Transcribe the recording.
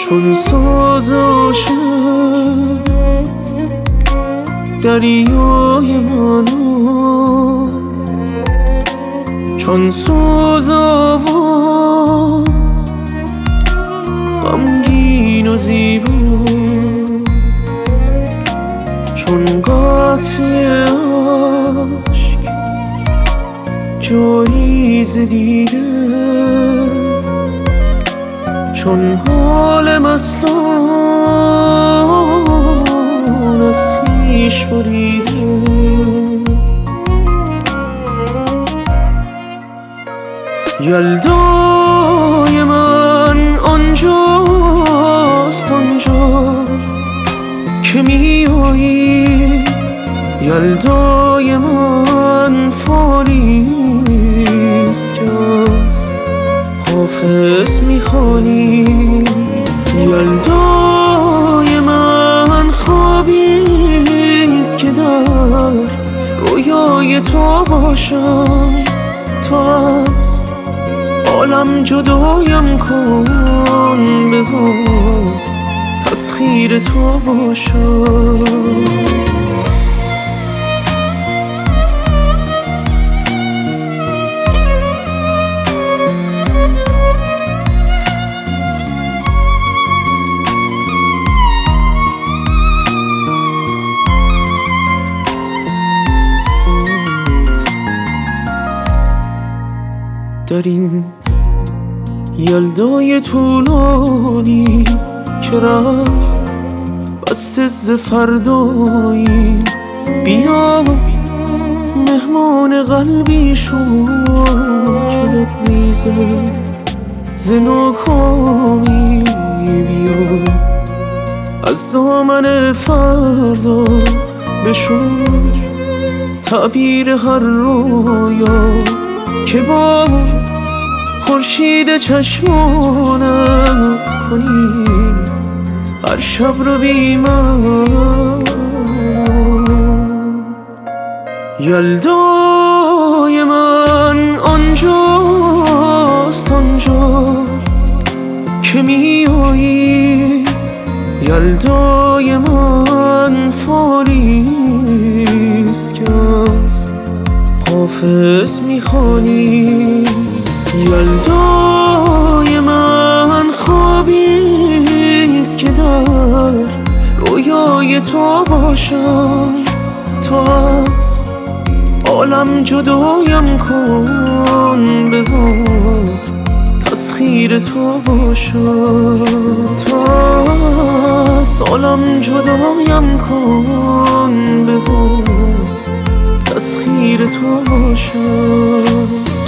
چون ساز عاشق دریای منو، چون ساز آواز غمگین و زیبا، چون قطره عشق جایی ز دیده، چون حال مستان از خویش بریده. یلدای من آنجاست، آنجا که می آیی. یلدای من فالیست که از حافظ می خوانی. یلدای من خوابیست که در رویای تو باشم. تو از عالم جدایم کن، بذار تسخیر تو باشم. در این یلدای طولانی که رفت بسته ز فردایی، بیا مهمان قلبی شو که لبریزه ز ناکامی. بیا از دامن فردا بشوی تعبیر هر رویا که با خورشید چشمانت کنی هر شب رو بی من. یلدای من آنجاست، آنجا که می آیی. یلدای من فالیست که از حافظ می خوانی. یلدای من خوابیست که در رویای تو باشم. تو از عالم جدایم کن، بذار تسخیر تو باشم. تو از عالم جدایم کن، بذار تسخیر تو باشم.